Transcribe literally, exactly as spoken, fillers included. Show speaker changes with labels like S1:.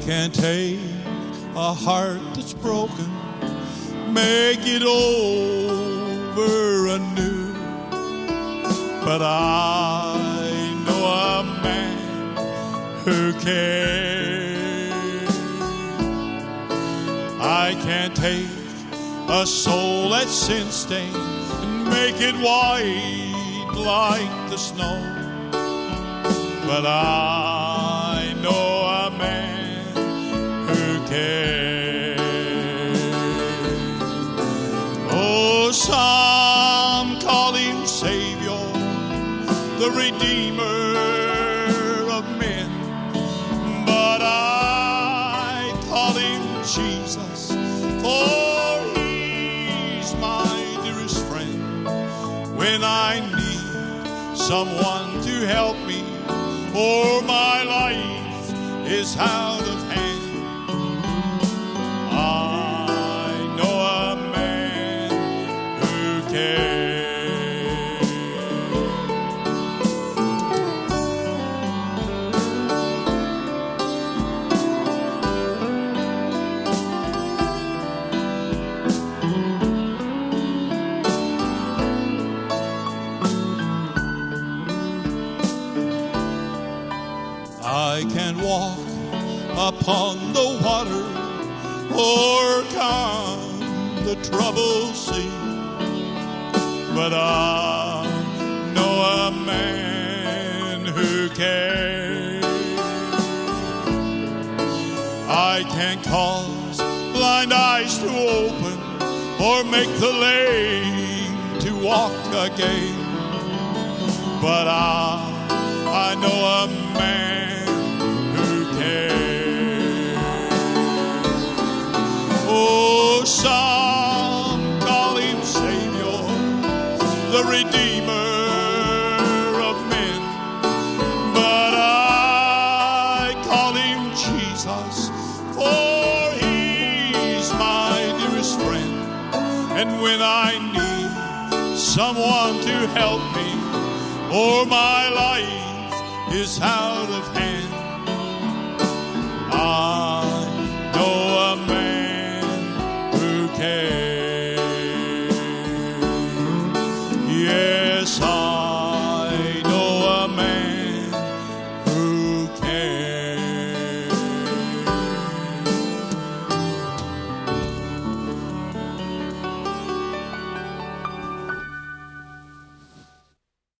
S1: can take a heart that's broken, make it over anew. But I know a man who can. I can take a soul that's sin-stained and make it white like the snow. But I know a man who can. Oh, some call him Savior, the Redeemer of men, but I call him Jesus, for he's my dearest friend. When I need someone to help me, or my life is out of hand, I know a man who can. I can walk upon the water or calm the troubled sea, but I know a man who can. I can cause blind eyes to open or make the lame to walk again, but I, I know a man. Oh, some call him Savior, the Redeemer of men, but I call him Jesus, for he's my dearest friend. And when I need someone to help me, or my life is out of hand, I